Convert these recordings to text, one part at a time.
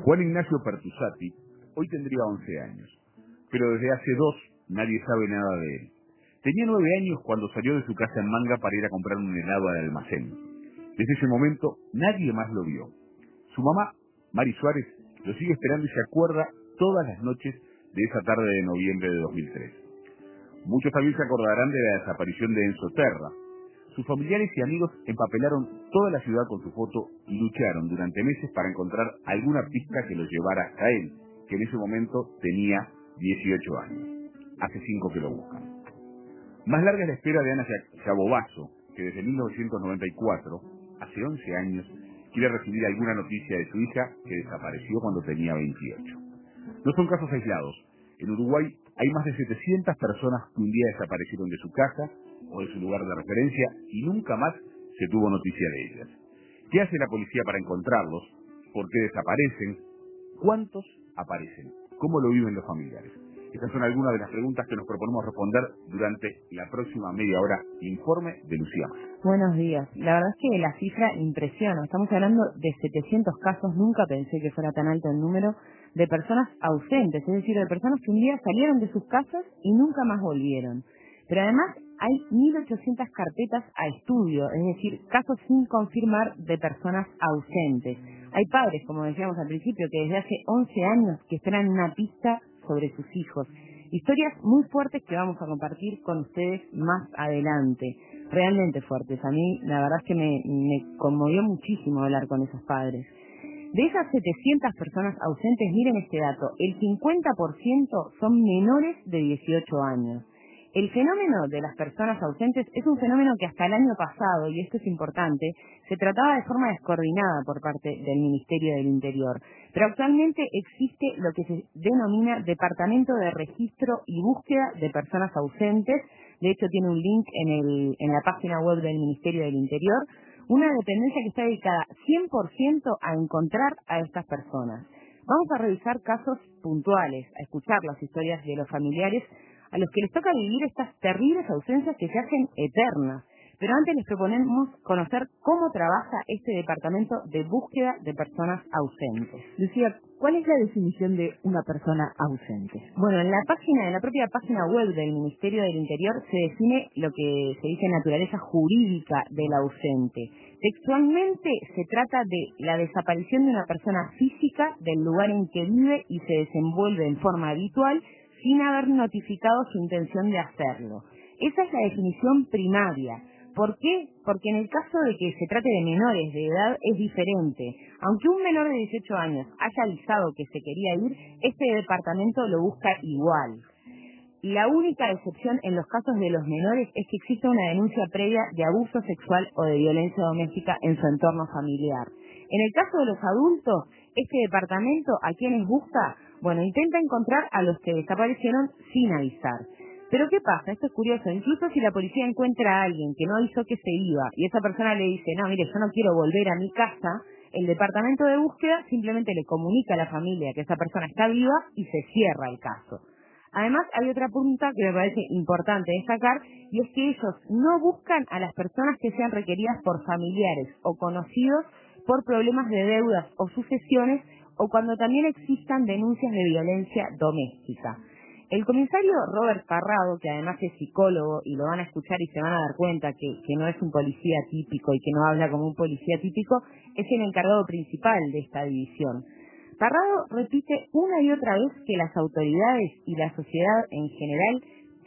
Juan Ignacio Pertusati hoy tendría 11 años, pero desde hace 2 nadie sabe nada de él. Tenía 9 años cuando salió de su casa en Manga para ir a comprar un helado al almacén. Desde ese momento nadie más lo vio. Su mamá, Mari Suárez, lo sigue esperando y se acuerda todas las noches de esa tarde de noviembre de 2003. Muchos también se acordarán de la desaparición de Enzo Terra. Sus familiares y amigos empapelaron toda la ciudad con su foto y lucharon durante meses para encontrar alguna pista que los llevara hasta él, que en ese momento tenía 18 años. Hace 5 que lo buscan. Más larga es la espera de Ana Yabobazo, que desde 1994, hace 11 años, quiere recibir alguna noticia de su hija que desapareció cuando tenía 28. No son casos aislados. En Uruguay hay más de 700 personas que un día desaparecieron de su casa o de su lugar de referencia y nunca más se tuvo noticia de ellas. ¿Qué hace la policía para encontrarlos? ¿Por qué desaparecen? ¿Cuántos aparecen? ¿Cómo lo viven los familiares? Estas son algunas de las preguntas que nos proponemos responder durante la próxima media hora. Informe de Lucía Más. Buenos días. La verdad es que la cifra impresiona. Estamos hablando de 700 casos. Nunca pensé que fuera tan alto el número de personas ausentes, es decir, de personas que un día salieron de sus casas y nunca más volvieron. Pero además hay 1.800 carpetas a estudio, es decir, casos sin confirmar de personas ausentes. Hay padres, como decíamos al principio, que desde hace 11 años que esperan una pista sobre sus hijos. Historias muy fuertes que vamos a compartir con ustedes más adelante. Realmente fuertes. A mí la verdad es que me conmovió muchísimo hablar con esos padres. De esas 700 personas ausentes, miren este dato, el 50% son menores de 18 años. El fenómeno de las personas ausentes es un fenómeno que hasta el año pasado, y esto es importante, se trataba de forma descoordinada por parte del Ministerio del Interior. Pero actualmente existe lo que se denomina Departamento de Registro y Búsqueda de Personas Ausentes. De hecho, tiene un link en la página web del Ministerio del Interior. Una dependencia que está dedicada 100% a encontrar a estas personas. Vamos a revisar casos puntuales, a escuchar las historias de los familiares a los que les toca vivir estas terribles ausencias que se hacen eternas. Pero antes les proponemos conocer cómo trabaja este departamento de búsqueda de personas ausentes. Lucía, ¿cuál es la definición de una persona ausente? Bueno, en la propia página web del Ministerio del Interior se define lo que se dice naturaleza jurídica del ausente. Textualmente se trata de la desaparición de una persona física del lugar en que vive y se desenvuelve en forma habitual sin haber notificado su intención de hacerlo. Esa es la definición primaria. ¿Por qué? Porque en el caso de que se trate de menores de edad es diferente. Aunque un menor de 18 años haya avisado que se quería ir, este departamento lo busca igual. La única excepción en los casos de los menores es que existe una denuncia previa de abuso sexual o de violencia doméstica en su entorno familiar. En el caso de los adultos, este departamento, ¿a quienes busca? Bueno, intenta encontrar a los que desaparecieron sin avisar. Pero ¿qué pasa? Esto es curioso. Incluso si la policía encuentra a alguien que no avisó que se iba y esa persona le dice, no, mire, yo no quiero volver a mi casa, el departamento de búsqueda simplemente le comunica a la familia que esa persona está viva y se cierra el caso. Además, hay otra punta que me parece importante destacar, y es que ellos no buscan a las personas que sean requeridas por familiares o conocidos por problemas de deudas o sucesiones, o cuando también existan denuncias de violencia doméstica. El comisario Robert Parrado, que además es psicólogo, y lo van a escuchar y se van a dar cuenta que no es un policía típico y que no habla como un policía típico, es el encargado principal de esta división. Parrado repite una y otra vez que las autoridades y la sociedad en general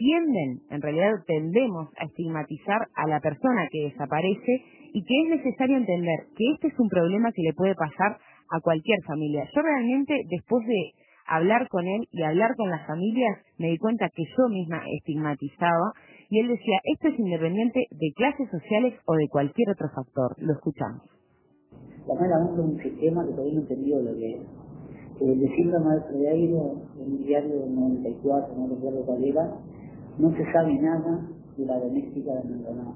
en realidad tendemos a estigmatizar a la persona que desaparece y que es necesario entender que este es un problema que le puede pasar a cualquier familia. Yo realmente, después de hablar con él y hablar con las familias, me di cuenta que yo misma estigmatizaba, y él decía, esto es independiente de clases sociales o de cualquier otro factor. Lo escuchamos. Lamentablemente es un sistema que todavía no entendió lo que es. El síndrome de Freire, en un diario del 94, no recuerdo cuál era, no se sabe nada de la doméstica de Maldonado.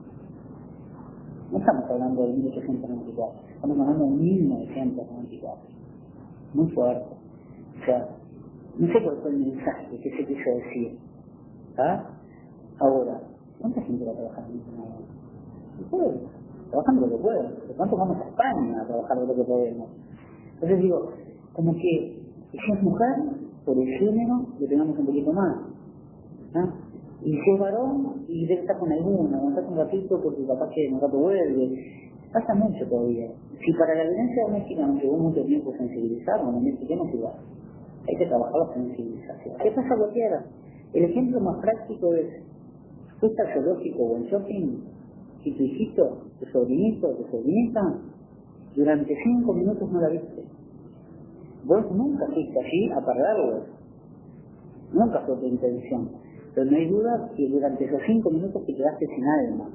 No estamos hablando de 1894, estamos hablando de 1994. Muy fuerte. O sea, no sé cuál fue el mensaje que se quiso decir. ¿Ah? Ahora, ¿cuánta gente va a trabajar en Maldonado? No puede. Trabajando lo que pueda. De pronto vamos a España a trabajar lo que podemos. Entonces digo, como que si es mujer, por el género, le tengamos un poquito más. ¿Ah? Y si es varón, y debe estar con alguna, aguantar un ratito porque capaz que en un rato vuelve. Pasa mucho todavía. Si para la violencia doméstica nos llevó mucho tiempo sensibilizarnos, en este tema es igual. Hay que trabajar la sensibilización. ¿Qué pasa cualquiera? El ejemplo más práctico es, fuiste al zoológico o en shopping, y tu hijito, tu sobrinito, tu sobrinita, durante 5 minutos no la viste. Vos nunca fuiste allí a pararlo. Nunca fue tu intención. Pero no hay duda que durante esos 5 minutos te quedaste sin alma.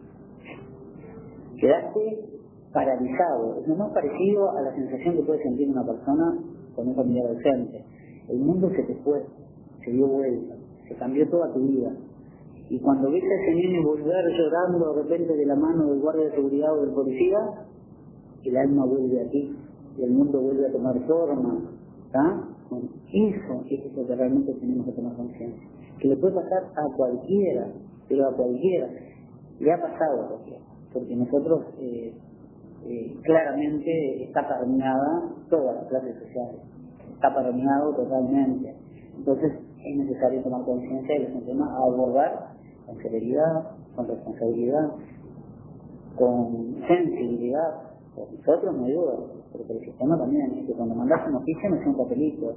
Quedaste paralizado. Es lo más parecido a la sensación que puede sentir una persona con un familiar ausente. El mundo se te fue, se dio vuelta, se cambió toda tu vida. Y cuando ves a ese niño volver llorando de repente de la mano del guardia de seguridad o del policía, el alma vuelve a ti y el mundo vuelve a tomar forma. ¿Tá? Bueno, eso es lo que realmente tenemos que tomar conciencia. Que le puede pasar a cualquiera, pero a cualquiera. Le ha pasado a cualquiera. Porque nosotros claramente está permeada todas las clases sociales. Está permeado totalmente. Entonces es necesario tomar conciencia de los temas a abordar con severidad, con responsabilidad, con sensibilidad. Por nosotros no hay duda, pero por el sistema también, es que cuando mandas una noticia no es un papelito.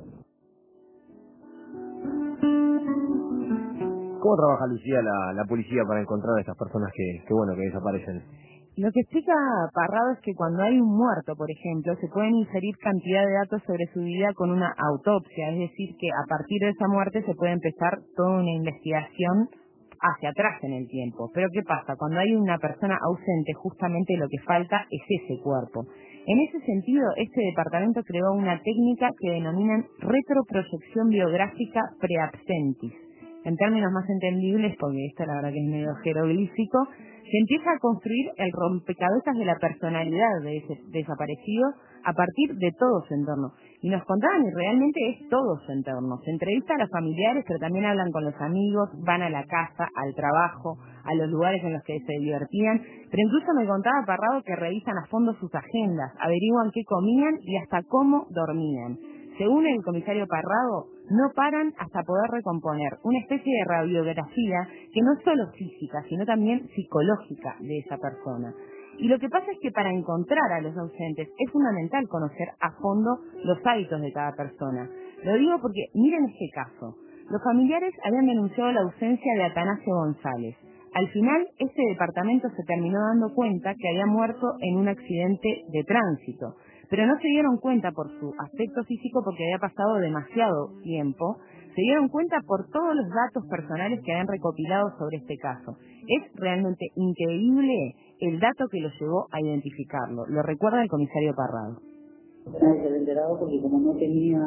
¿Cómo trabaja, Lucía, la policía para encontrar a estas personas que desaparecen? Lo que explica Parrado es que cuando hay un muerto, por ejemplo, se pueden inferir cantidad de datos sobre su vida con una autopsia, es decir, que a partir de esa muerte se puede empezar toda una investigación hacia atrás en el tiempo. Pero ¿qué pasa? Cuando hay una persona ausente, justamente lo que falta es ese cuerpo. En ese sentido, este departamento creó una técnica que denominan retroproyección biográfica preabsentis. En términos más entendibles, porque esto la verdad que es medio jeroglífico, se empieza a construir el rompecabezas de la personalidad de ese desaparecido a partir de todo su entorno. Y nos contaban, y realmente es todo su entorno. Se entrevista a los familiares, pero también hablan con los amigos, van a la casa, al trabajo, a los lugares en los que se divertían. Pero incluso me contaba Parrado que revisan a fondo sus agendas, averiguan qué comían y hasta cómo dormían. Según el comisario Parrado, no paran hasta poder recomponer una especie de radiografía que no es solo física, sino también psicológica de esa persona. Y lo que pasa es que para encontrar a los ausentes es fundamental conocer a fondo los hábitos de cada persona. Lo digo porque, miren este caso. Los familiares habían denunciado la ausencia de Atanasio González. Al final, este departamento se terminó dando cuenta que había muerto en un accidente de tránsito. Pero no se dieron cuenta por su aspecto físico porque había pasado demasiado tiempo. Se dieron cuenta por todos los datos personales que habían recopilado sobre este caso. Es realmente increíble el dato que los llevó a identificarlo. Lo recuerda el comisario Parrado. Nadie se había enterado porque como no tenía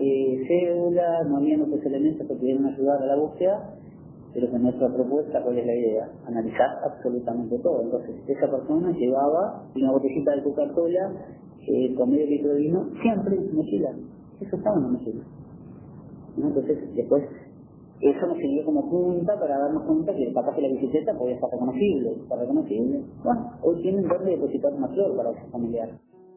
cédula, no había otros elementos que pudieran ayudar a la búsqueda, pero que nuestra propuesta, ¿cuál es la idea? Analizar absolutamente todo. Entonces, esa persona llevaba una botellita de Coca-Cola con medio litro de vino, siempre en su mochila. Eso estaba en la mochila. ¿No? Entonces, después, eso nos sirvió como punta para darnos cuenta que capaz que la bicicleta podía estar reconocible. ¿Está reconocible? Bueno, hoy tienen dónde depositar una flor para ese familiar.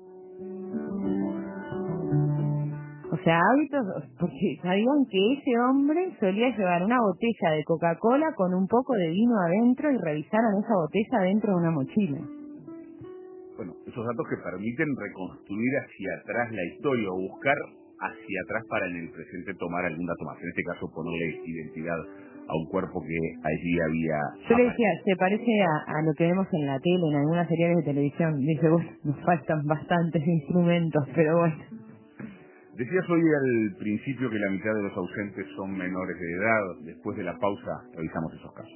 O sea, hábitos, porque sabían que ese hombre solía llevar una botella de Coca-Cola con un poco de vino adentro y revisaron esa botella dentro de una mochila. Bueno, esos datos que permiten reconstruir hacia atrás la historia o buscar hacia atrás para en el presente tomar algún dato más. En este caso, ponerle identidad a un cuerpo que allí había... Yo le decía, se parece a lo que vemos en la tele, en algunas series de televisión. Dice, bueno, nos faltan bastantes instrumentos, pero bueno. Decías hoy al principio que la mitad de los ausentes son menores de edad. Después de la pausa, revisamos esos casos.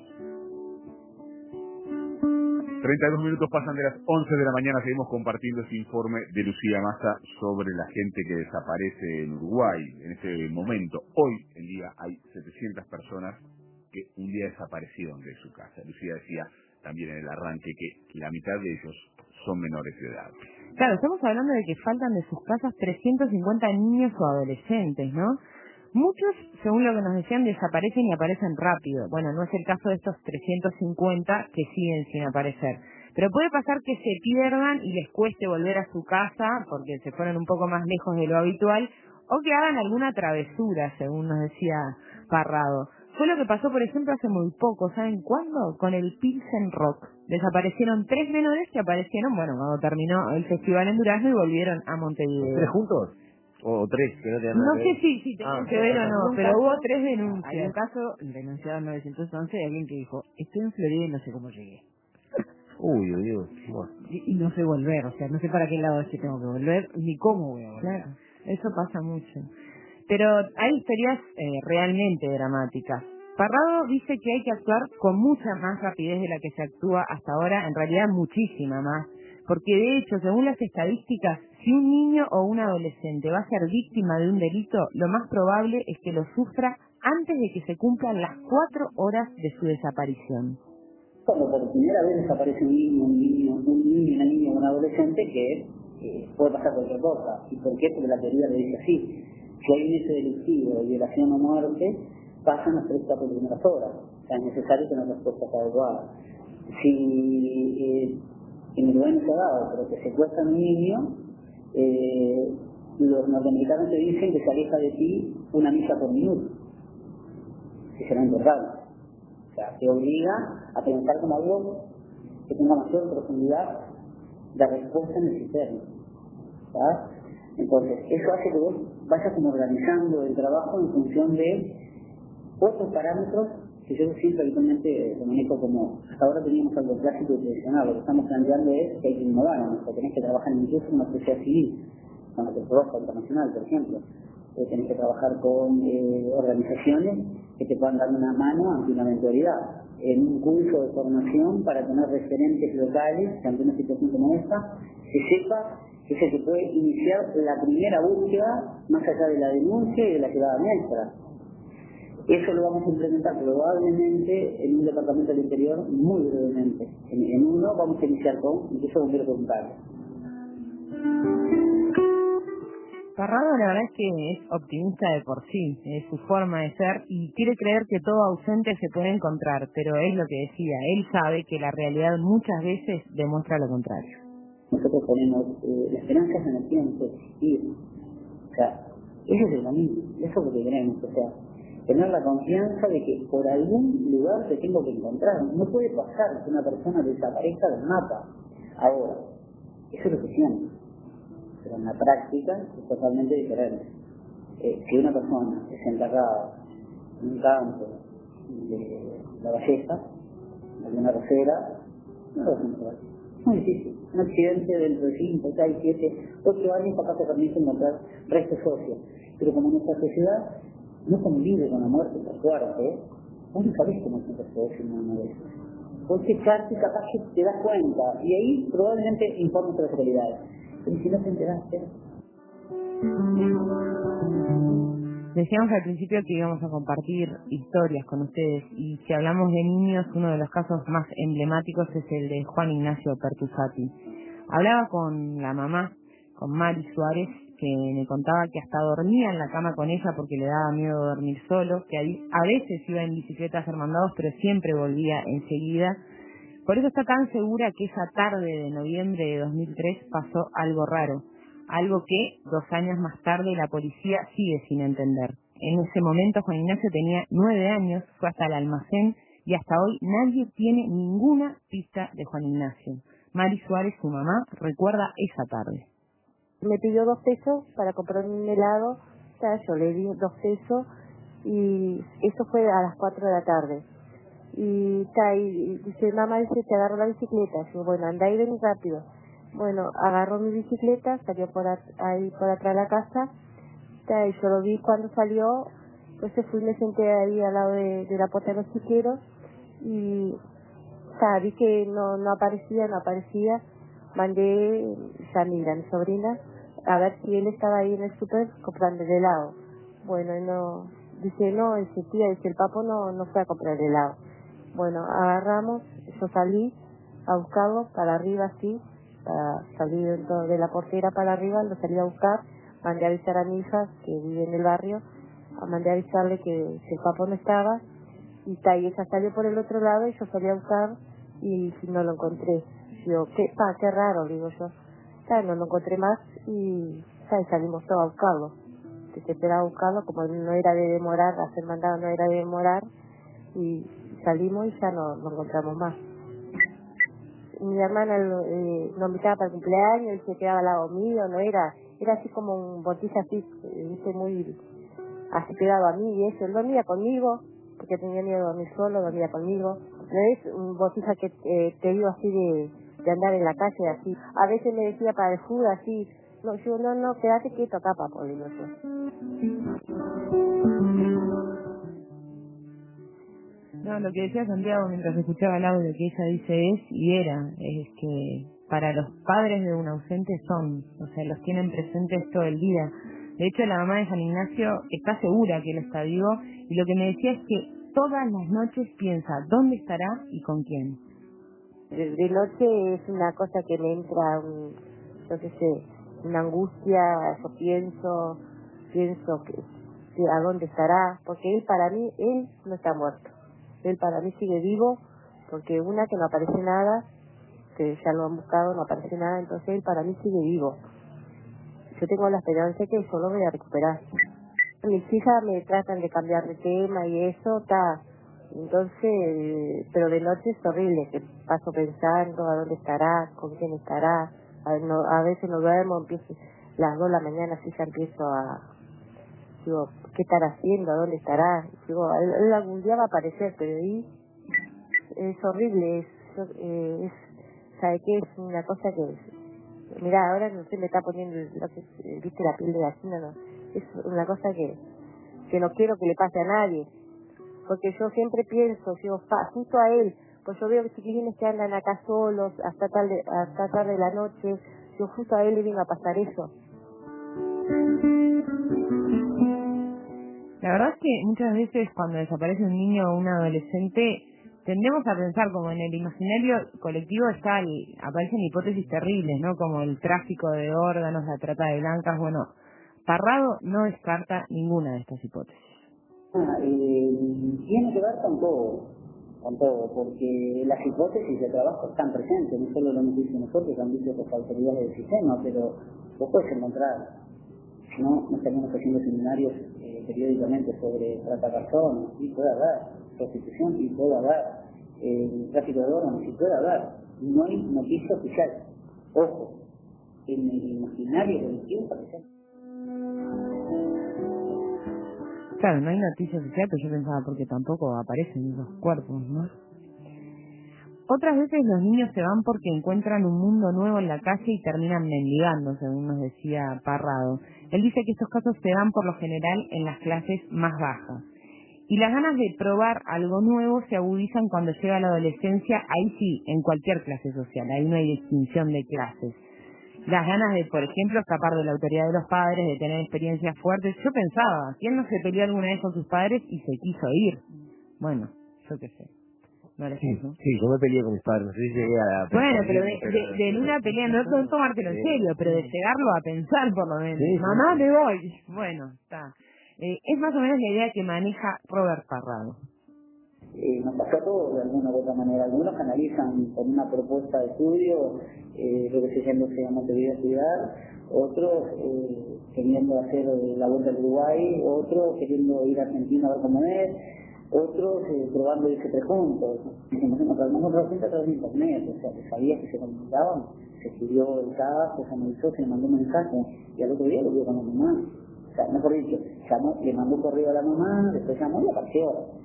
32 minutos pasan de las 11 de la mañana, seguimos compartiendo este informe de Lucía Massa sobre la gente que desaparece en Uruguay. En este momento, hoy en día, hay 700 personas que un día desaparecieron de su casa. Lucía decía también en el arranque que la mitad de ellos son menores de edad. Claro, estamos hablando de que faltan de sus casas 350 niños o adolescentes, ¿no? Muchos, según lo que nos decían, desaparecen y aparecen rápido. Bueno, no es el caso de estos 350 que siguen sin aparecer. Pero puede pasar que se pierdan y les cueste volver a su casa porque se fueron un poco más lejos de lo habitual, o que hagan alguna travesura, según nos decía Parrado. Fue lo que pasó, por ejemplo, hace muy poco, ¿saben cuándo? Con el Pilsen Rock. Desaparecieron 3 menores que aparecieron, cuando terminó el festival en Durazno y volvieron a Montevideo. ¿3 juntos? ¿O 3? Que no tenían nada No que sé ver. si tenían que ver o no, pero hubo 3 denuncias. Hay un caso denunciado en 911 de alguien que dijo, estoy en Florida y no sé cómo llegué. Uy. Bueno. Y no sé volver, o sea, no sé para qué lado es que tengo que volver, ni cómo voy a volver. Claro, eso pasa mucho. Pero hay historias realmente dramáticas. Parrado dice que hay que actuar con mucha más rapidez de la que se actúa hasta ahora, en realidad muchísima más, porque de hecho, según las estadísticas, si un niño o un adolescente va a ser víctima de un delito, lo más probable es que lo sufra antes de que se cumplan las 4 horas de su desaparición. Cuando por primera vez desaparece un niño, una niña o un adolescente, que puede pasar cualquier cosa. ¿Y por qué? Porque la teoría le dice así. Si hay un hecho delictivo, violación o muerte, pasan las 3-4 primeras horas. O sea, es necesario tener respuestas adecuadas. Si en el lugar no se ha dado, pero que secuestran a un niño, los norteamericanos te dicen que se aleja de ti 1 milla por minuto, que será importante. O sea, te obliga a pensar como algo que tenga mayor profundidad de respuesta en el sistema. ¿Sabes? Entonces, eso hace que vos vayas como organizando el trabajo en función de otros parámetros que yo siempre habitualmente lo manejo como, hasta ahora teníamos algo clásico y tradicional, lo que estamos planteando es que hay que innovar, ¿no? O sea, tenés que trabajar incluso en una sociedad civil, con la Cruz Roja Internacional, por ejemplo. Tenés que trabajar con organizaciones que te puedan dar una mano ante una eventualidad. En un curso de formación para tener referentes locales, que ante una situación como esta, se sepa que se puede iniciar la primera búsqueda más allá de la denuncia y de la llegada nuestra. Eso lo vamos a implementar probablemente en un departamento del interior muy brevemente. En uno vamos a iniciar con incluso bomberos voluntarios. Parrado la verdad es que es optimista de por sí, es su forma de ser y quiere creer que todo ausente se puede encontrar, pero es lo que decía, él sabe que la realidad muchas veces demuestra lo contrario. Nosotros ponemos la esperanza en el tiempo de existir. O sea, ese es el camino, eso es lo que queremos, o sea, tener la confianza de que por algún lugar te tengo que encontrar. No puede pasar que una persona desaparezca del mapa. Ahora, eso es lo que siento. Pero en la práctica es totalmente diferente. Si una persona es enterrada en un campo de La Ballesta, en alguna rosera, no lo vas a encontrar. Es muy difícil. Un accidente dentro de 5, 6, 7, 8 años capaz te permite encontrar restos óseos. Pero como nuestra sociedad no convive con la muerte por suerte, vos no sabés cómo se puede decir una vez. Vos echarte capaz que te das cuenta y ahí probablemente informes de las realidades. Pero si no te enteraste. Decíamos al principio que íbamos a compartir historias con ustedes y si hablamos de niños, uno de los casos más emblemáticos es el de Juan Ignacio Pertusati. Hablaba con la mamá, con Mari Suárez, que me contaba que hasta dormía en la cama con ella porque le daba miedo dormir solo, que a veces iba en bicicleta a hacer mandados, pero siempre volvía enseguida. Por eso está tan segura que esa tarde de noviembre de 2003 pasó algo raro, algo que 2 años más tarde la policía sigue sin entender. En ese momento Juan Ignacio tenía 9 años, fue hasta el almacén y hasta hoy nadie tiene ninguna pista de Juan Ignacio. Mari Suárez, su mamá, recuerda esa tarde. Me pidió 2 pesos para comprar un helado, o sea, yo le di 2 pesos y eso fue a las 4 de la tarde. Y dice, mamá, dice, te agarro la bicicleta. Yo, bueno, anda y ven rápido. Bueno, agarró mi bicicleta, salió ahí por atrás de la casa, y yo lo vi cuando salió, entonces fui y me senté ahí al lado de la puerta de los chiqueros y vi que no aparecía, mandé a mi gran sobrina a ver si él estaba ahí en el súper comprando el helado. Bueno, dice, tía, dice, el papo no fue a comprar el helado. Bueno, agarramos, yo salí a buscarlo para arriba así, para salir de la portera para arriba, lo salí a buscar, mandé a avisar a mi hija que vive en el barrio, mandé a avisarle que el papo no estaba, y ella salió por el otro lado y yo salí a buscar y no lo encontré. Digo, qué raro, digo yo. No lo encontré más y salimos todos a buscarlo. Desesperado a buscarlo, como no era de demorar, hacer mandado no era de demorar, y salimos y ya no lo encontramos más. Mi hermana lo invitaba para el cumpleaños y se quedaba al lado mío, no era así como un botija así, muy así pegado a mí y eso. Él dormía conmigo, porque tenía miedo de dormir solo, dormía conmigo. No es un botija que te digo así de andar en la calle así. A veces me decía para el fútbol así, no, yo no, quédate quieto acá, papá, digo yo. No, lo que decía Santiago mientras escuchaba el audio que ella dice es que para los padres de un ausente o sea, los tienen presentes todo el día. De hecho, la mamá de San Ignacio está segura que él está vivo y lo que me decía es que todas las noches piensa dónde estará y con quién. De noche es una cosa que me entra, yo qué sé, una angustia, yo pienso que a dónde estará, porque él no está muerto. Él para mí sigue vivo, porque que no aparece nada, que ya lo han buscado, no aparece nada, entonces él para mí sigue vivo. Yo tengo la esperanza que yo lo voy a recuperar. Mis hijas me tratan de cambiar de tema y eso, entonces, pero de noche es horrible, que paso pensando a dónde estará, con quién estará, a veces no duermo, empiezo las 2 de la mañana, así ya empiezo digo, ¿qué estará haciendo? ¿A dónde estará? Digo, él algún día va a aparecer, pero ahí es horrible, ¿sabe qué? Es una cosa que, mirá, ahora no sé, me está poniendo, viste, la piel de gallina, no, es una cosa que no quiero que le pase a nadie, porque yo siempre pienso, digo, justo a él, pues yo veo que chiquilines que andan acá solos, hasta tarde de la noche, yo justo a él le vino a pasar eso. La verdad es que muchas veces cuando desaparece un niño o un adolescente tendemos a pensar como en el imaginario colectivo aparecen hipótesis terribles, ¿no? Como el tráfico de órganos, la trata de blancas. Bueno, Parrado no descarta ninguna de estas hipótesis. Tiene que ver con todo, porque las hipótesis de trabajo están presentes, no solo lo hemos dicho nosotros, lo han dicho las autoridades del sistema, pero vos puedes encontrar, si no estaríamos haciendo seminarios periódicamente sobre trata de personas, y puede haber prostitución, y puede haber tráfico de órganos, y puede haber, no hay noticia oficial. Ojo, en el imaginario colectivo parece. Claro, no hay noticia oficial, pero yo pensaba porque tampoco aparecen esos cuerpos, ¿no? Otras veces los niños se van porque encuentran un mundo nuevo en la calle y terminan mendigando, según nos decía Parrado. Él dice que estos casos se dan por lo general en las clases más bajas. Y las ganas de probar algo nuevo se agudizan cuando llega la adolescencia, ahí sí, en cualquier clase social, ahí no hay distinción de clases. Las ganas de, por ejemplo, escapar de la autoridad de los padres, de tener experiencias fuertes. Yo pensaba, ¿quién no se peleó alguna vez con sus padres y se quiso ir? Bueno, yo qué sé. No les Sí, yo me peleé con mis padres, no sé si llegué a pensar. Bueno, pero de una pelea, no tomártelo en serio, pero de llegarlo a pensar por lo menos. Sí, mamá, me voy. Bueno, está. Es más o menos la idea que maneja Robert Parrado. Nos pasó a todos de alguna u otra manera. Algunos analizan con una propuesta de estudio lo que se llama teoría de estudiar, otros queriendo hacer la vuelta al Uruguay, otros queriendo ir a Argentina a ver cómo es, otros probando irse tres juntos. Dijimos, nos juntos a través de internet, o sea, que sabía que se comunicaban, se estudió el caso, se analizó, se le mandó un mensaje y al otro día lo vio con la mamá. O sea, mejor dicho, le mandó un correo a la mamá, después llamó y apareció.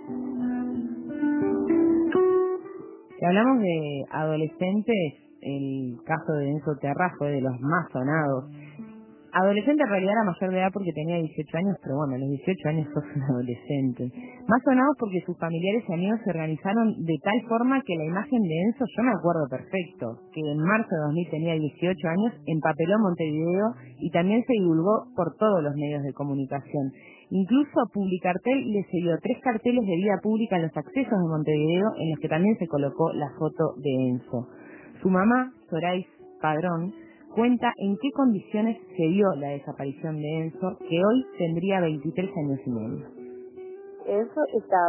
Si hablamos de adolescentes, el caso de Enzo Terra fue de los más sonados. Adolescente en realidad era mayor de edad porque tenía 18 años, pero bueno, a los 18 años sos un adolescente. Más sonados porque sus familiares y amigos se organizaron de tal forma que la imagen de Enzo, yo me acuerdo perfecto, que en marzo de 2000 tenía 18 años, empapeló Montevideo y también se divulgó por todos los medios de comunicación. Incluso Publicartel le cedió 3 carteles de vía pública en los accesos de Montevideo en los que también se colocó la foto de Enzo. Su mamá, Zorais Padrón, cuenta en qué condiciones se dio la desaparición de Enzo, que hoy tendría 23 años y medio. Enzo estaba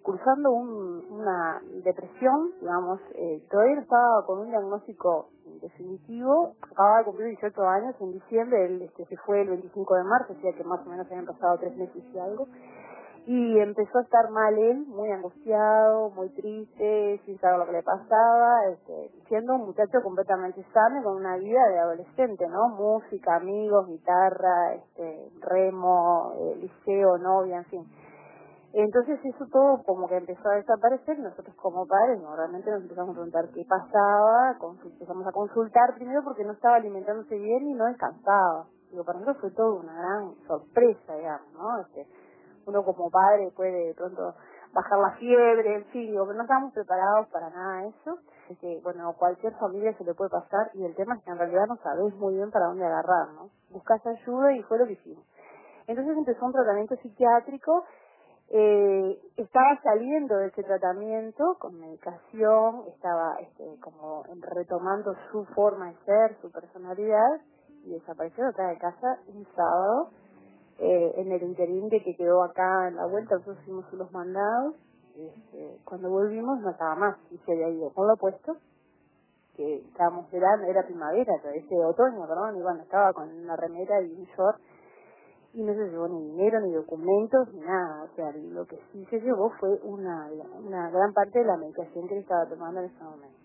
cursando una depresión, digamos, todavía no estaba con un diagnóstico definitivo, acababa de cumplir 18 años en diciembre, él se fue el 25 de marzo, o sea que más o menos habían pasado 3 meses y algo, y empezó a estar mal él, muy angustiado, muy triste, sin saber lo que le pasaba, siendo un muchacho completamente sano, con una vida de adolescente, ¿no? Música, amigos, guitarra, remo, liceo, novia, en fin. Entonces eso todo como que empezó a desaparecer, nosotros como padres realmente nos empezamos a preguntar qué pasaba, empezamos a consultar primero porque no estaba alimentándose bien y no descansaba. Digo, para nosotros fue todo una gran sorpresa, digamos, ¿no? Uno como padre puede de pronto bajar la fiebre, en fin, digo, pero no estábamos preparados para nada de eso. Bueno, cualquier familia se le puede pasar y el tema es que en realidad no sabés muy bien para dónde agarrar, ¿no? Buscás ayuda y fue lo que hicimos. Entonces empezó un tratamiento psiquiátrico. Estaba saliendo de ese tratamiento con medicación, estaba como retomando su forma de ser, su personalidad, y desapareció acá de casa un sábado, en el interín de que quedó acá en la vuelta. Nosotros hicimos unos mandados, cuando volvimos no estaba más y se había ido con lo opuesto, que estábamos verano, era primavera, otoño, perdón, y bueno, estaba con una remera y un short, y no se llevó ni dinero, ni documentos, ni nada. O sea, lo que sí se llevó fue una gran parte de la medicación que él estaba tomando en ese momento.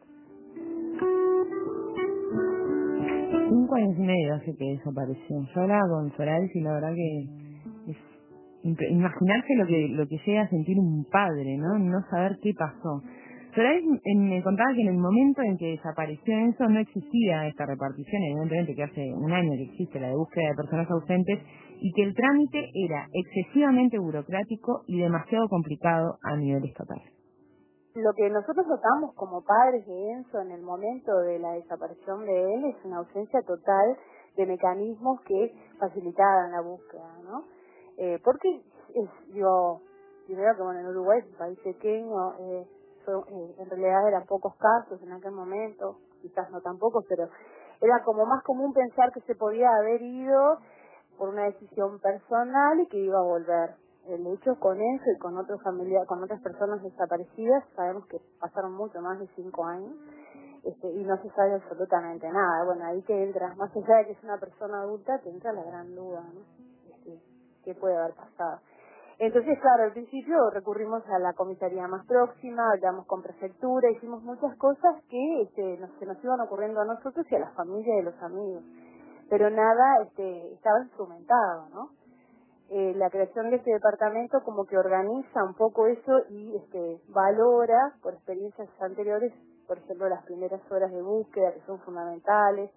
5 años y medio hace que desapareció. Yo hablaba con Soral y la verdad que es imaginarse lo que llega a sentir un padre, ¿no? No saber qué pasó. Soral me contaba que en el momento en que desapareció Enzo no existía esta repartición, evidentemente que hace un año que existe la de búsqueda de personas ausentes, y que el trámite era excesivamente burocrático y demasiado complicado a nivel estatal. Lo que nosotros notamos como padres de Enzo en el momento de la desaparición de él es una ausencia total de mecanismos que facilitaran la búsqueda, ¿no? Porque primero que bueno, en Uruguay es un país pequeño, en realidad eran pocos casos en aquel momento, quizás no tan pocos, pero era como más común pensar que se podía haber ido por una decisión personal y que iba a volver. El hecho con eso y con otros con otras personas desaparecidas, sabemos que pasaron mucho más de 5 años, y no se sabe absolutamente nada. Bueno, ahí que entras, más allá de que es una persona adulta, te entra la gran duda, ¿no? ¿Qué puede haber pasado? Entonces, claro, al principio recurrimos a la comisaría más próxima, hablamos con prefectura, hicimos muchas cosas que se nos iban ocurriendo a nosotros y a la familia y a los amigos, pero nada estaba instrumentado, ¿no? La creación de este departamento como que organiza un poco eso y valora por experiencias anteriores, por ejemplo, las primeras horas de búsqueda que son fundamentales,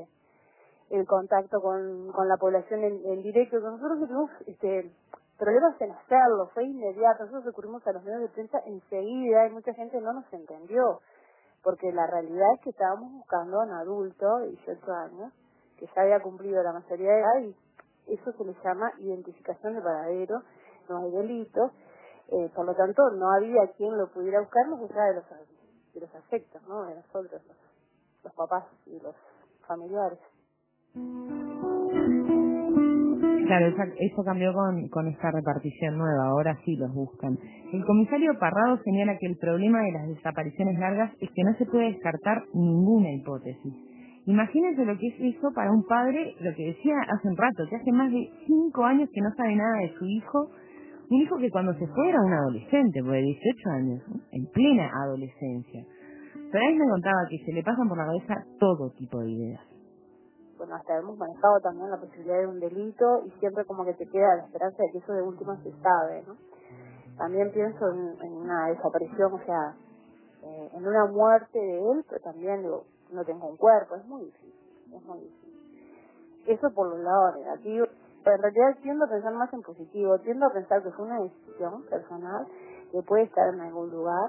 el contacto con la población en directo. Nosotros tuvimos problemas en hacerlo, fue inmediato. Nosotros recurrimos a los medios de prensa enseguida y mucha gente no nos entendió, porque la realidad es que estábamos buscando a un adulto de 18 años que ya había cumplido la mayoría de edad, y eso se le llama identificación de paradero, no hay delito, por lo tanto no había quien lo pudiera buscar más allá de los afectos, ¿no? De nosotros, los papás y los familiares. Claro, eso cambió con esta repartición nueva, ahora sí los buscan. El comisario Parrado señala que el problema de las desapariciones largas es que no se puede descartar ninguna hipótesis. Imagínense lo que es eso para un padre, lo que decía hace un rato, que hace más de 5 años que no sabe nada de su hijo, un hijo que cuando se fue era un adolescente, pues de 18 años, ¿no? En plena adolescencia. Pero ahí me contaba que se le pasan por la cabeza todo tipo de ideas. Bueno, hasta hemos manejado también la posibilidad de un delito y siempre como que te queda la esperanza de que eso de última se sabe, ¿no? También pienso en una desaparición, o sea, en una muerte de él, pero también digo, no tengo un cuerpo, es muy difícil. Eso por un lado negativo, pero en realidad tiendo a pensar más en positivo, tiendo a pensar que fue una decisión personal, que puede estar en algún lugar,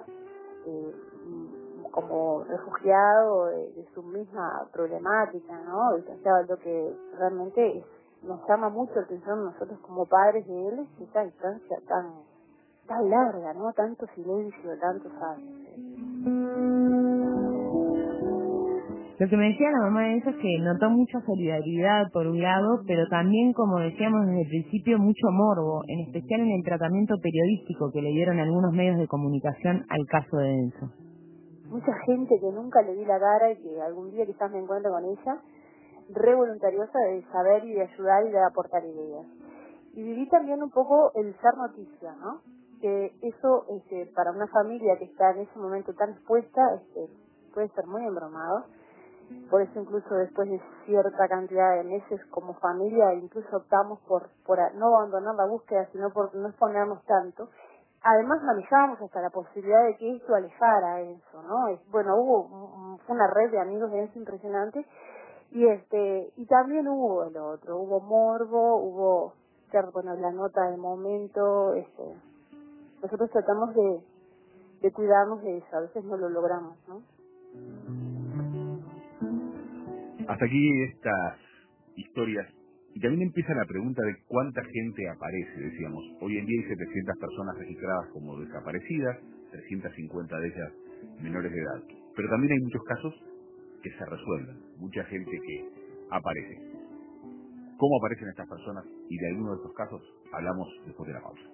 como refugiado de su misma problemática, ¿no? O sea, lo que realmente nos llama mucho la atención nosotros como padres de él es esa distancia tan larga, ¿no? Tanto silencio, tantos años. Lo que me decía la mamá de eso es que notó mucha solidaridad por un lado, pero también, como decíamos desde el principio, mucho morbo, en especial en el tratamiento periodístico que le dieron algunos medios de comunicación al caso de Enzo. Mucha gente que nunca le vi la cara y que algún día quizás me encuentro con ella, re voluntariosa de saber y de ayudar y de aportar ideas. Y viví también un poco el ser noticia, ¿no? Que eso para una familia que está en ese momento tan expuesta puede ser muy embromado. Por eso incluso después de cierta cantidad de meses como familia incluso optamos por no abandonar la búsqueda, sino por no exponernos tanto. Además manejábamos hasta la posibilidad de que esto alejara a Enzo, ¿no? Bueno, fue una red de amigos de Enzo impresionante y también hubo el otro, hubo morbo, hubo la nota del momento, nosotros tratamos de cuidarnos de eso, a veces no lo logramos, ¿no? Hasta aquí estas historias. Y también empieza la pregunta de cuánta gente aparece, decíamos. Hoy en día hay 700 personas registradas como desaparecidas, 350 de ellas menores de edad. Pero también hay muchos casos que se resuelven, mucha gente que aparece. ¿Cómo aparecen estas personas? Y de algunos de estos casos hablamos después de la pausa.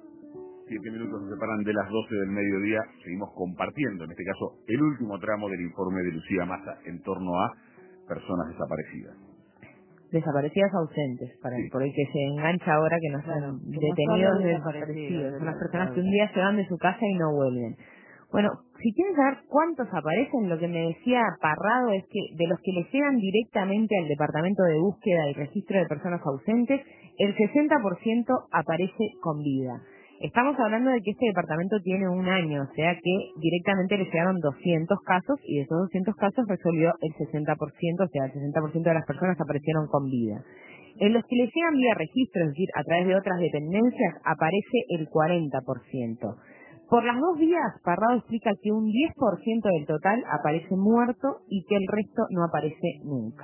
7 minutos nos separan de las 12 del mediodía. Seguimos compartiendo, en este caso, el último tramo del informe de Lucía Massa en torno a personas desaparecidas. Desaparecidas ausentes, por el que se engancha ahora que no están detenidos desaparecidos. Son las personas que un día se van de su casa y no vuelven. Bueno, si quieren saber cuántos aparecen, lo que me decía Parrado es que de los que le llegan directamente al Departamento de Búsqueda y Registro de Personas Ausentes, el 60% aparece con vida. Estamos hablando de que este departamento tiene un año, o sea que directamente le llegaron 200 casos y de esos 200 casos resolvió el 60%, o sea, el 60% de las personas aparecieron con vida. En los que le llegan vía registro, es decir, a través de otras dependencias, aparece el 40%. Por las dos vías, Parrado explica que un 10% del total aparece muerto y que el resto no aparece nunca.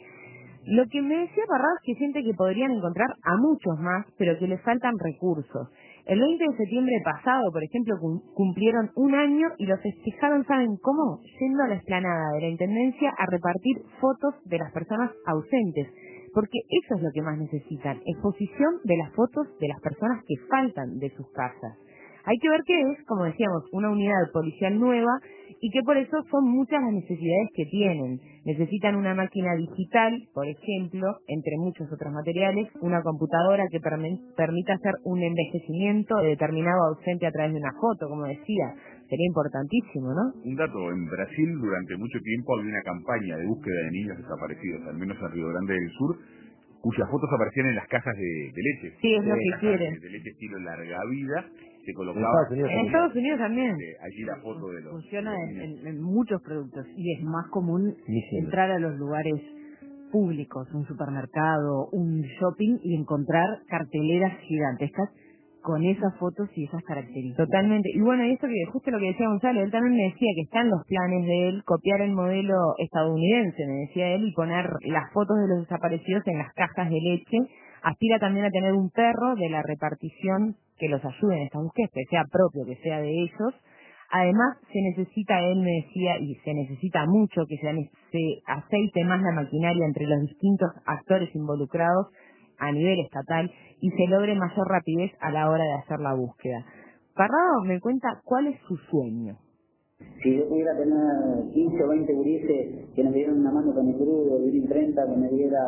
Lo que me decía Parrado es que siente que podrían encontrar a muchos más, pero que les faltan recursos. El 20 de septiembre pasado, por ejemplo, cumplieron un año y los festejaron, ¿saben cómo? Yendo a la explanada de la Intendencia a repartir fotos de las personas ausentes, porque eso es lo que más necesitan, exposición de las fotos de las personas que faltan de sus casas. Hay que ver que es, como decíamos, una unidad policial nueva y que por eso son muchas las necesidades que tienen. Necesitan una máquina digital, por ejemplo, entre muchos otros materiales, una computadora que permita hacer un envejecimiento de determinado ausente a través de una foto, como decía. Sería importantísimo, ¿no? Un dato, en Brasil durante mucho tiempo había una campaña de búsqueda de niños desaparecidos, al menos en Río Grande del Sur, cuyas fotos aparecían en las cajas de leche. Sí, es lo que quieren. De leche estilo larga vida. Se colocaba en Estados Unidos también. Allí la foto de los... Funciona en muchos productos y es más común entrar a los lugares públicos, un supermercado, un shopping y encontrar carteleras gigantescas con esas fotos y esas características. Totalmente. Y bueno, y esto que justo lo que decía Gonzalo, él también me decía que están los planes de él copiar el modelo estadounidense, me decía él, y poner las fotos de los desaparecidos en las cajas de leche. Aspira también a tener un perro de la repartición que los ayude en esta búsqueda, que sea propio, que sea de ellos. Además, se necesita, él me decía, y se necesita mucho que se aceite más la maquinaria entre los distintos actores involucrados a nivel estatal y se logre mayor rapidez a la hora de hacer la búsqueda. Parrado me cuenta cuál es su sueño. Si yo pudiera tener 15 o 20 gurises que nos dieran una mano con el crudo, de una imprenta que me diera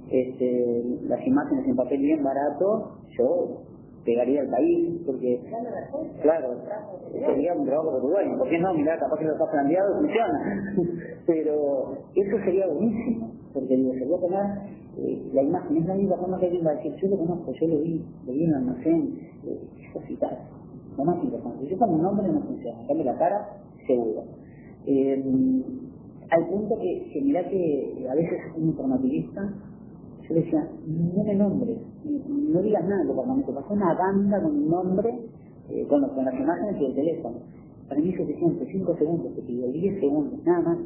las imágenes en papel bien barato, yo pegaría el país, porque, claro, sería un trabajo de Uruguay. ¿Por qué no? Mirá, capaz que lo está planteado, funciona. Pero eso sería buenísimo, porque digo, sería tener la imagen, es la única forma que alguien va a decir, yo lo conozco, yo lo vi en el almacén, eso sí, tal. Lo más importante, yo con un nombre no funciona, en cambio la cara, seguro. Al punto que mirá que a veces un informativista, yo le decía, no me nombres, no digas nada, porque cuando me pasó una banda con un nombre, con las imágenes y el teléfono. Para mí es suficiente, 5 segundos, te pido, 10 segundos, nada más.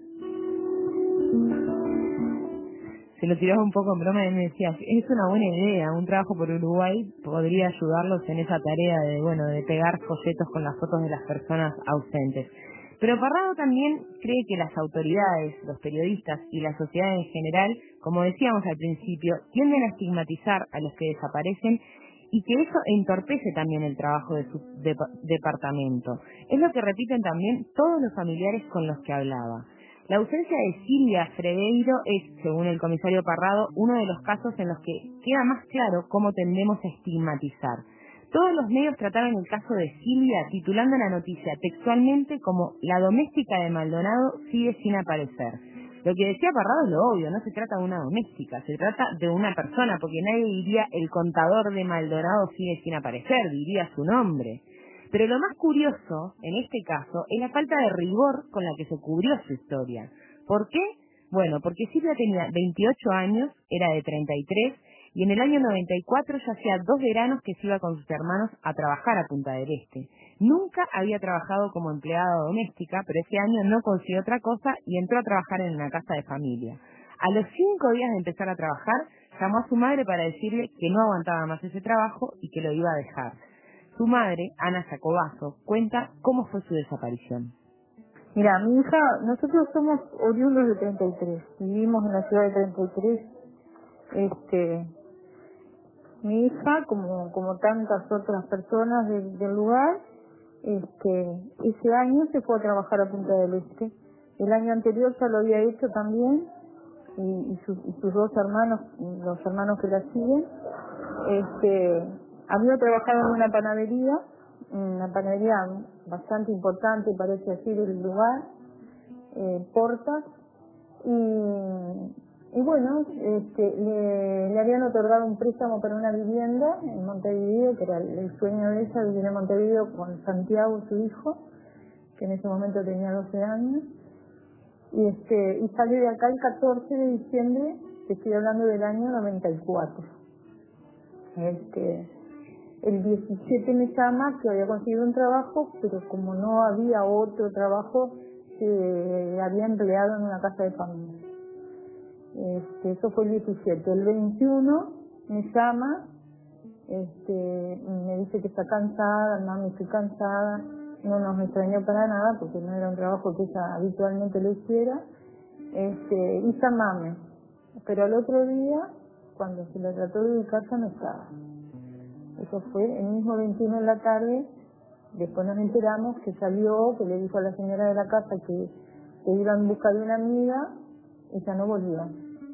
Se lo tiraba un poco en broma y me decía, es una buena idea, un trabajo por Uruguay podría ayudarlos en esa tarea de pegar folletos con las fotos de las personas ausentes. Pero Parrado también cree que las autoridades, los periodistas y la sociedad en general, como decíamos al principio, tienden a estigmatizar a los que desaparecen y que eso entorpece también el trabajo de su departamento. Es lo que repiten también todos los familiares con los que hablaba. La ausencia de Silvia Fredeiro es, según el comisario Parrado, uno de los casos en los que queda más claro cómo tendemos a estigmatizar. Todos los medios trataron el caso de Silvia, titulando la noticia textualmente como "La doméstica de Maldonado sigue sin aparecer". Lo que decía Parrado es lo obvio, no se trata de una doméstica, se trata de una persona, porque nadie diría "el contador de Maldonado sigue sin aparecer", diría su nombre. Pero lo más curioso, en este caso, es la falta de rigor con la que se cubrió su historia. ¿Por qué? Bueno, porque Silvia tenía 28 años, era de 33, y en el año 94 ya hacía 2 veranos que se iba con sus hermanos a trabajar a Punta del Este. Nunca había trabajado como empleada doméstica, pero ese año no consiguió otra cosa y entró a trabajar en una casa de familia. A los 5 días de empezar a trabajar, llamó a su madre para decirle que no aguantaba más ese trabajo y que lo iba a dejar. Su madre, Ana Jacobazo, cuenta cómo fue su desaparición. Mira, mi hija, nosotros somos oriundos de 33, vivimos en la ciudad de 33. Mi hija, como tantas otras personas del lugar, ese año se fue a trabajar a Punta del Este. El año anterior ya lo había hecho también, y sus 2 hermanos, los hermanos que la siguen, había trabajado en una panadería bastante importante, parece así, del lugar, Portas, y bueno, le habían otorgado un préstamo para una vivienda en Montevideo, que era el sueño de ella, vivir en Montevideo con Santiago, su hijo, que en ese momento tenía 12 años, y salió de acá el 14 de diciembre, te estoy hablando del año 94. El 17 me llama que había conseguido un trabajo, pero como no había otro trabajo, se había empleado en una casa de familia. Eso fue el 17. El 21 me llama, me dice que está cansada, mami, estoy cansada. No nos extrañó para nada porque no era un trabajo que ella habitualmente lo hiciera. Y llamame. Pero al otro día, cuando se la trató de ubicar, ya no estaba. Eso fue el mismo 21 en la tarde. Después nos enteramos que salió, que le dijo a la señora de la casa que iba en busca de una amiga y ya no volvió.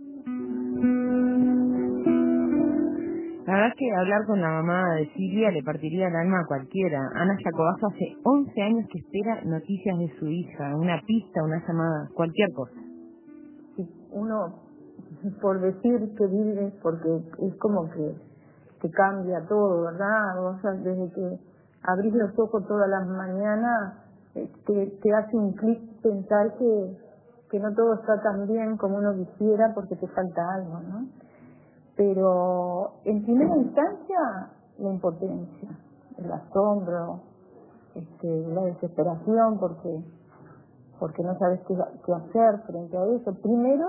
La verdad es que hablar con la mamá de Silvia le partiría el alma a cualquiera. Ana Jacobazo hace 11 años que espera noticias de su hija, una pista, una llamada, cualquier cosa. Sí, uno, por decir que vive, porque es como que cambia todo, ¿verdad? O sea, desde que abrís los ojos todas las mañanas, te hace un clic pensar que no todo está tan bien como uno quisiera porque te falta algo, ¿no? Pero en primera instancia, la impotencia, el asombro, la desesperación porque no sabes qué hacer frente a eso. Primero,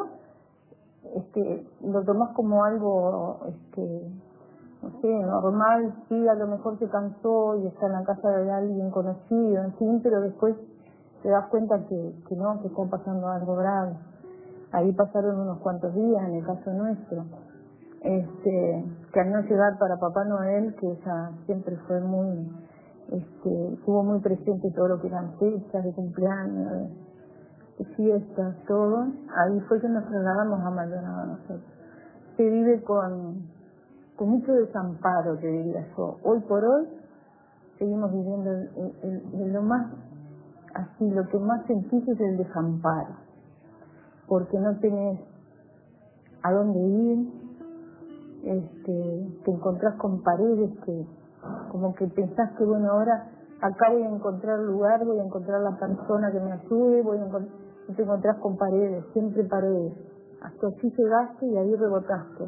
lo tomás como algo, no sé, normal, sí, a lo mejor se cansó y está en la casa de alguien conocido, en fin, pero después te das cuenta que no, que está pasando algo grave. Ahí pasaron unos cuantos días, en el caso nuestro, que al no llegar para Papá Noel, que ella siempre fue muy, estuvo muy presente todo lo que eran fechas de cumpleaños, de fiestas, todo, ahí fue que nos trasladamos a Maldonado nosotros. Se vive con mucho desamparo, te diría yo. Hoy por hoy seguimos viviendo lo más, así, lo que más sentís es el desamparo, porque no tenés a dónde ir, te encontrás con paredes que como que pensás que bueno, ahora acá voy a encontrar lugar, voy a encontrar la persona que me ayude, y te encontrás con paredes, siempre paredes, hasta aquí llegaste y ahí rebotaste.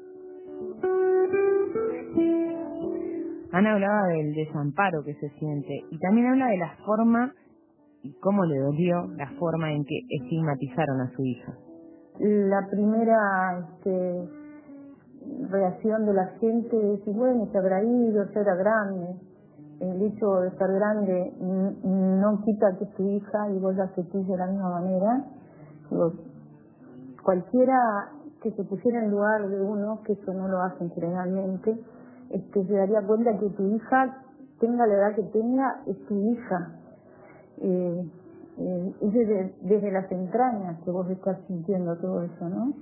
Ana hablaba del desamparo que se siente y también habla de la forma y cómo le dolió la forma en que estigmatizaron a su hija. La primera reacción de la gente es decir, bueno, se habrá ido, ya era grande. el hecho de ser grande no quita que es tu hija y vos la sentís de la misma manera. Digo, cualquiera que se pusiera en lugar de uno, que eso no lo hacen generalmente, se daría cuenta que tu hija, tenga la edad que tenga, es tu hija. Es desde las entrañas que vos estás sintiendo todo eso, ¿no?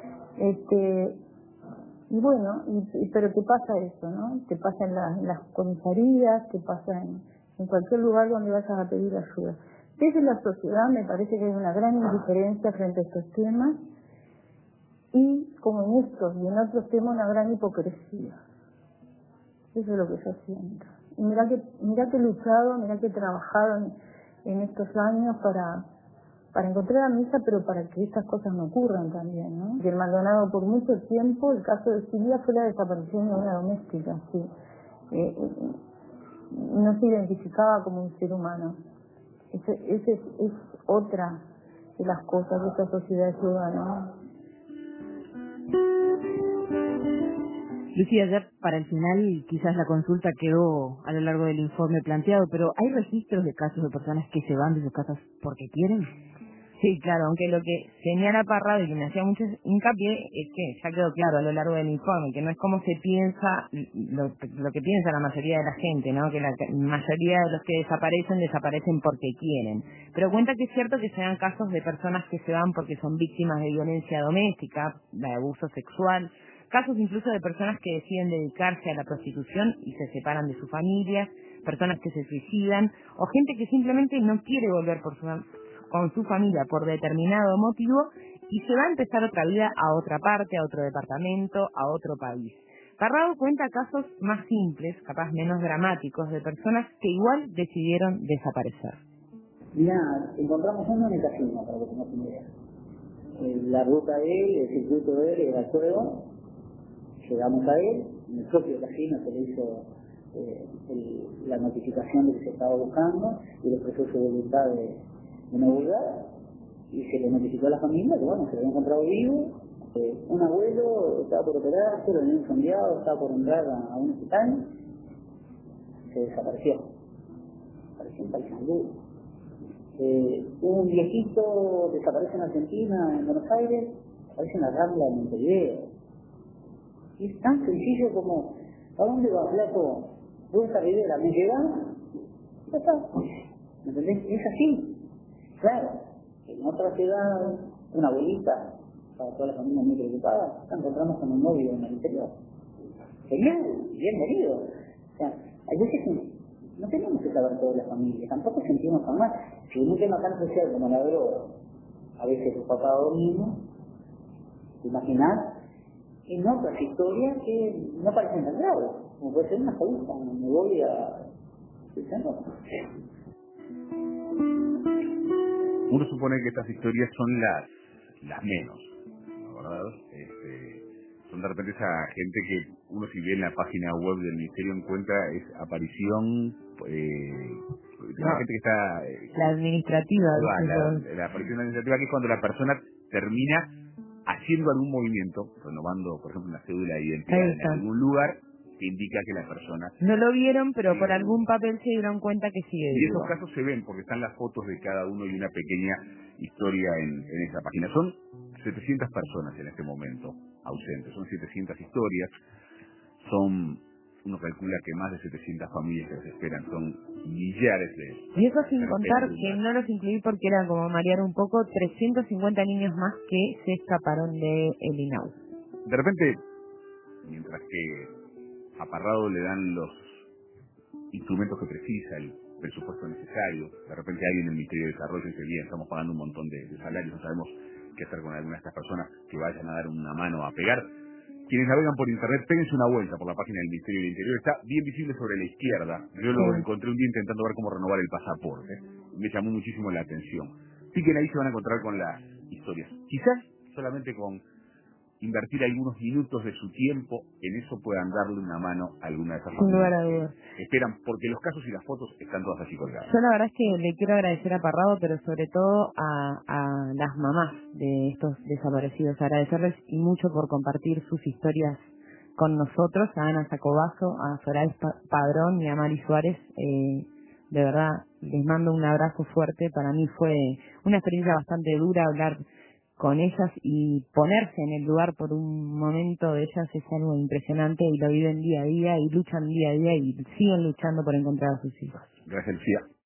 Y bueno, pero te pasa eso, ¿no? Te pasa en las comisarías, te pasa en cualquier lugar donde vayas a pedir ayuda. Desde la sociedad me parece que hay una gran indiferencia frente a estos temas y, como en estos y en otros temas, una gran hipocresía. Eso es lo que yo siento. Y mirá que he luchado, mirá que he trabajado en estos años para encontrar a mi hija, pero para que estas cosas no ocurran también, ¿no? Que el Maldonado por mucho tiempo, el caso de Silvia fue la desaparición de una doméstica, sí. No se identificaba como un ser humano. Esa es otra de las cosas de esta sociedad ciudadana. Lucía, ya para el final quizás la consulta quedó a lo largo del informe planteado, pero ¿hay registros de casos de personas que se van de sus casas porque quieren? Sí, claro, aunque lo que señala Parrado y que me hacía mucho hincapié es que ya quedó claro a lo largo del informe, que no es como se piensa, lo que piensa la mayoría de la gente, ¿no? Que la mayoría de los que desaparecen porque quieren. Pero cuenta que es cierto que se dan casos de personas que se van porque son víctimas de violencia doméstica, de abuso sexual, casos incluso de personas que deciden dedicarse a la prostitución y se separan de sus familias, personas que se suicidan, o gente que simplemente no quiere volver con su familia por determinado motivo y se va a empezar otra vida a otra parte, a otro departamento, a otro país. Parrado cuenta casos más simples, capaz menos dramáticos, de personas que igual decidieron desaparecer. Mirá, encontramos uno en el casino, para que tengas una idea. La ruta de él, el circuito de él era el juego. Llegamos a él, en el propio casino se le hizo la notificación de que se estaba buscando y le expresó su voluntad de no volver y se le notificó a la familia que bueno, se lo había encontrado vivo. Un abuelo estaba por operarse, lo habían incendiado, estaba por entrar a un hospital, se desapareció. Apareció en Paysandú. Un viejito desaparece en Argentina, en Buenos Aires, aparece en la Rambla de Montevideo. Y es tan sencillo como, ¿a dónde va, flaco? ¿Dónde está Rivera? ¿Me llega? Ya está. ¿Me entendés? Es así. Claro, en otra ciudad, una abuelita, para toda la familia muy preocupada, la encontramos con un novio en el interior. Genial, bien morido. O sea, hay veces que no tenemos que saber toda la familia, tampoco sentimos jamás. Si en un tema tan social como la droga, a veces los papás dormimos, ¿te imaginás? En otras historias que no parecen tan graves, como puede ser una fabulosa, me voy a... Uno supone que estas historias son las menos, ¿verdad? Son de repente esa gente que uno si ve en la página web del Ministerio encuentra es aparición, la gente que está... la administrativa. La aparición administrativa, que es cuando la persona termina haciendo algún movimiento, renovando, por ejemplo, una cédula de identidad en algún lugar, que indica que la persona... No lo vieron, pero por algún papel se dieron cuenta que sigue vivo. Y esos casos se ven, porque están las fotos de cada uno y una pequeña historia en esa página. Son 700 personas en este momento ausentes, son 700 historias, uno calcula que más de 700 familias que las esperan, son millares de... Y eso sin contar que no los incluí porque era como marear un poco, 350 niños más que se escaparon de el INAU. De repente, mientras que a Parrado le dan los instrumentos que precisa, el presupuesto necesario, de repente alguien en el Ministerio de Desarrollo dice, bien, estamos pagando un montón de salarios, no sabemos qué hacer con alguna de estas personas que vayan a dar una mano a pegar. Quienes navegan por internet, péguense una vuelta por la página del Ministerio del Interior, está bien visible sobre la izquierda. Yo lo encontré un día intentando ver cómo renovar el pasaporte, me llamó muchísimo la atención. Piquen ahí, se van a encontrar con las historias. Quizás solamente con invertir algunos minutos de su tiempo, en eso puedan darle una mano a alguna de esas familias. Sin lugar a dudas. Esperan, porque los casos y las fotos están todas así colgadas. Yo la verdad es que le quiero agradecer a Parrado, pero sobre todo a las mamás de estos desaparecidos, agradecerles y mucho por compartir sus historias con nosotros, a Ana Sacobazo, a Soral Padrón y a Mari Suárez. De verdad, les mando un abrazo fuerte. Para mí fue una experiencia bastante dura hablar con ellas y ponerse en el lugar por un momento de ellas es algo impresionante, y lo viven día a día y luchan día a día y siguen luchando por encontrar a sus hijos. Gracias, Lucía.